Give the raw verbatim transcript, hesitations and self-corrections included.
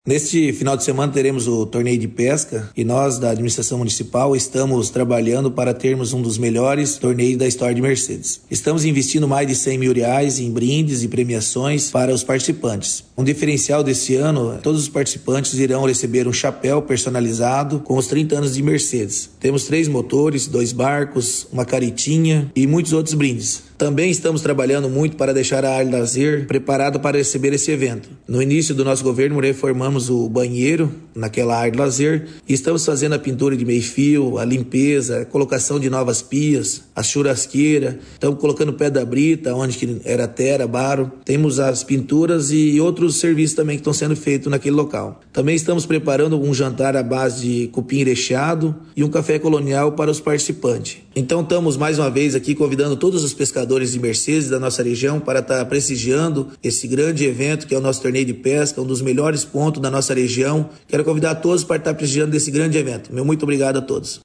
Neste final de semana teremos o torneio de pesca e nós da administração municipal estamos trabalhando para termos um dos melhores torneios da história de Mercedes. Estamos investindo mais de cem mil reais em brindes e premiações para os participantes. Um diferencial desse ano, todos os participantes irão receber um chapéu personalizado com os trinta anos de Mercedes. Temos três motores, dois barcos, uma caretinha e muitos outros brindes. Também estamos trabalhando muito para deixar a área de lazer preparada para receber esse evento. No início do nosso governo, reformamos o banheiro naquela área de lazer e estamos fazendo a pintura de meio-fio, a limpeza, a colocação de novas pias, a churrasqueira, estamos colocando pedra brita, onde que era terra, barro. Temos as pinturas e outros serviços também que estão sendo feitos naquele local. Também estamos preparando um jantar à base de cupim recheado e um café colonial para os participantes. Então estamos mais uma vez aqui convidando todos os pescadores de Mercedes da nossa região para estar prestigiando esse grande evento que é o nosso torneio de pesca, um dos melhores pontos da nossa região. Quero convidar todos para estar prestigiando desse grande evento. Meu muito obrigado a todos.